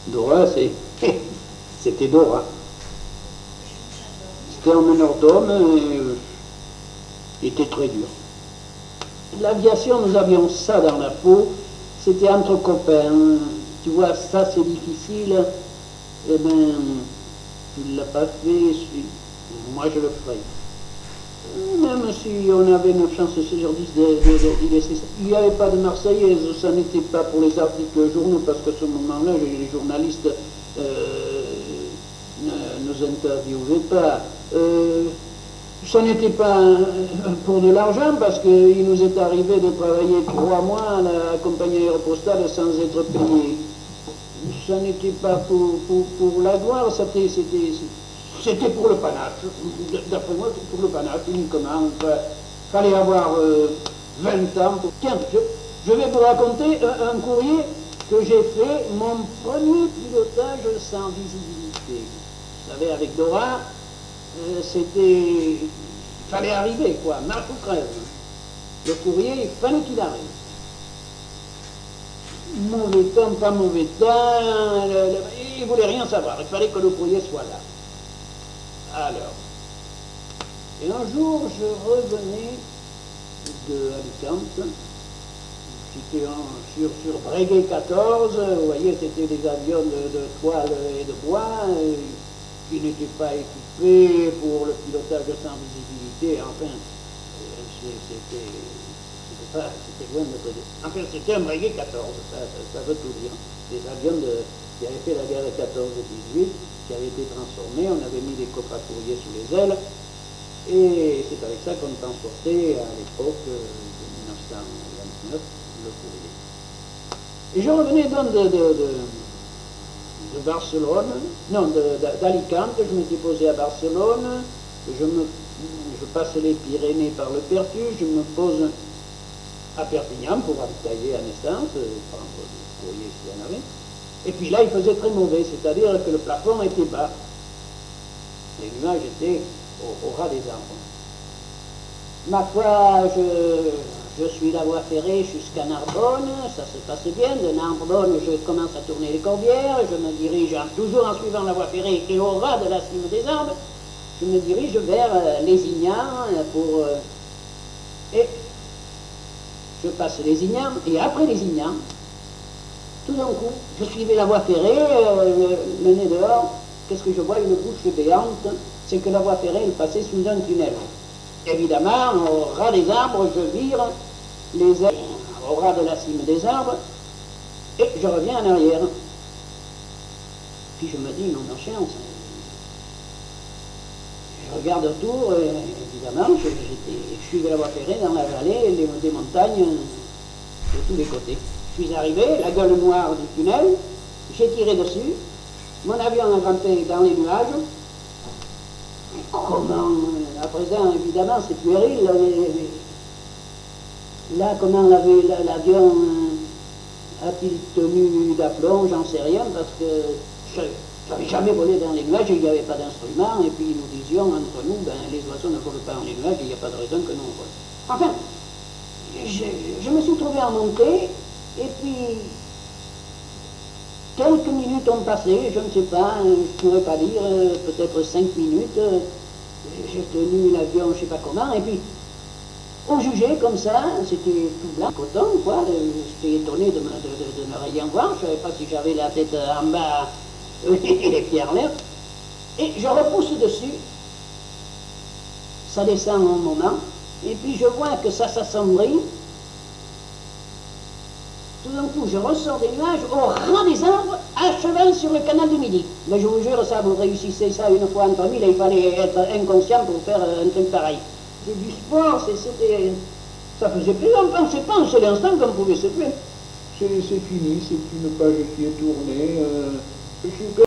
Dora, c'était Dora. C'était un meneur d'homme et était très dur. L'aviation, nous avions ça dans la peau, c'était entre copains. Tu vois, ça c'est difficile, eh bien, tu ne l'as pas fait, moi je le ferai. Même si on avait 9 chances sur 10 d'y laisser ça. Il n'y avait pas de Marseillaise, ça n'était pas pour les articles journaux, parce qu'à ce moment-là, les journalistes ne nous interviewaient pas. Ça n'était pas pour de l'argent, parce qu'il nous est arrivé de travailler 3 mois à la compagnie aéropostale sans être payé. Ça n'était pas pour la gloire, c'était pour le panache. D'après moi, c'était pour le panache, uniquement. Il fallait avoir 20 ans. Tiens, je vais vous raconter un courrier que j'ai fait, mon premier pilotage sans visibilité. Vous savez, avec Dora, il fallait arriver, quoi, marche ou crève. Le courrier, il fallait qu'il arrive. Mauvais temps, pas mauvais temps, il ne voulait rien savoir, il fallait que le courrier soit là. Alors, et un jour, je revenais de Alicante, j'étais sur Breguet 14, vous voyez, c'était des avions de toile et de bois, qui n'étaient pas équipés pour le pilotage sans visibilité, enfin, c'était loin de côté. Enfin, c'était un Breguet 14, ça veut tout dire. Des avions qui avaient fait la guerre de 14-18, qui avaient été transformés, on avait mis des coffres à courrier sous les ailes, et c'est avec ça qu'on transportait à l'époque de 1929 le courrier. Et je revenais donc de Barcelone, non, d'Alicante, je m'étais posé à Barcelone, je passe les Pyrénées par le Perthus, je me pose à Perpignan pour ravitailler à naissance, prendre du courrier s'il y en avait. Et puis là, il faisait très mauvais, c'est-à-dire que le plafond était bas. Les nuages étaient au ras des arbres. Ma foi, je suis la voie ferrée jusqu'à Narbonne, ça se passe bien. De Narbonne, je commence à tourner les Corbières, je me dirige, toujours en suivant la voie ferrée et au ras de la cime des arbres, je me dirige vers Lézignan et je passe Lézignan, et après Lézignan, tout d'un coup, je suivais la voie ferrée, le nez dehors, qu'est-ce que je vois? Une bouche béante, c'est que la voie ferrée, elle passait sous un tunnel. Évidemment, au ras des arbres, je vire les ailes au ras de la cime des arbres, et je reviens en arrière. Puis je me dis, non, non, chance. Je regarde autour, évidemment, je suivais la voie ferrée dans la vallée, des montagnes de tous les côtés. Je suis arrivé, la gueule noire du tunnel, j'ai tiré dessus, mon avion a grimpé dans les nuages. Comment, à présent, évidemment, c'est puéril, là, comment l'avion a-t-il tenu d'aplomb, j'en sais rien, parce que je n'avais jamais volé dans les nuages, il n'y avait pas d'instrument, et puis nous disions entre nous, ben, les oiseaux ne volent pas dans les nuages, il n'y a pas de raison que nous on vole. Enfin, je me suis trouvé à monter, et puis quelques minutes ont passé, je ne sais pas, je ne pourrais pas dire, peut-être 5 minutes, j'ai tenu l'avion, je ne sais pas comment, et puis on jugeait comme ça, c'était tout blanc, coton, quoi, j'étais étonné de ne rien voir, je ne savais pas si j'avais la tête en bas et les pieds en l'air, et je repousse dessus, ça descend un moment, et puis je vois que ça s'assombrit. Tout d'un coup, je ressors des nuages au ras des arbres, à cheval sur le canal du Midi. Mais je vous jure, ça, vous réussissez ça une fois entre mille, il fallait être inconscient pour faire un truc pareil. C'est du sport, ça faisait plus longtemps, c'est pas un seul instant qu'on pouvait se faire. C'est fini, c'est une page qui est tournée.